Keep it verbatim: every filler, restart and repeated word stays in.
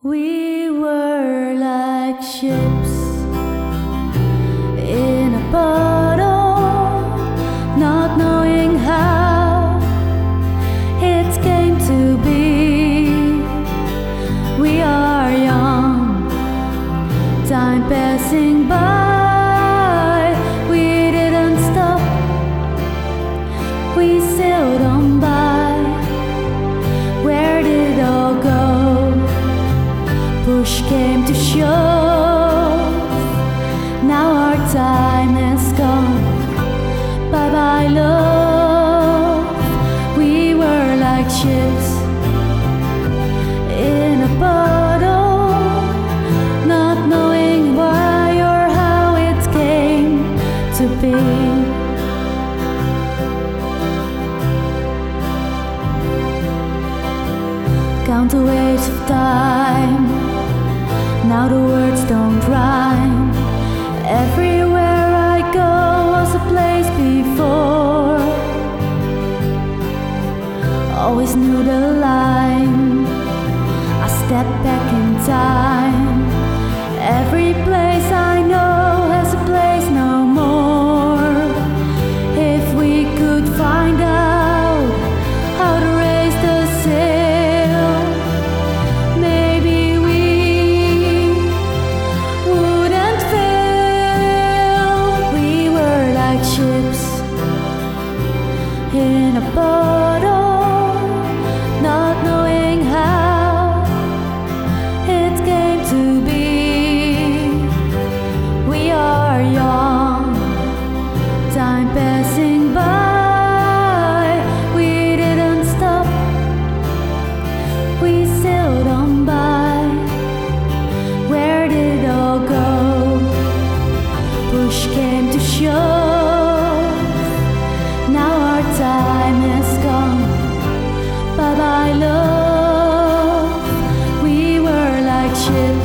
We were like ships in a bottle, not knowing how it came to be. We are young, time passing by. We didn't stop, we sailed on by. Where did it all go? Push came to shove. Now our time has gone. Bye bye love. We were like ships in a bottle, not knowing why or how it came to be. Count the waves of time, now the words don't rhyme. Everywhere I go was a place before. Always knew the line, I step back in time. Every place I know has a place no more. If we could find out how to raise the sail, maybe we wouldn't fail. We were like ships in a bottle, not knowing how it came to be. We are young, time passing by. We didn't stop, we sailed on by. Where did it all go? Push came to shove. Now our time has gone. Bye bye love. We were like ships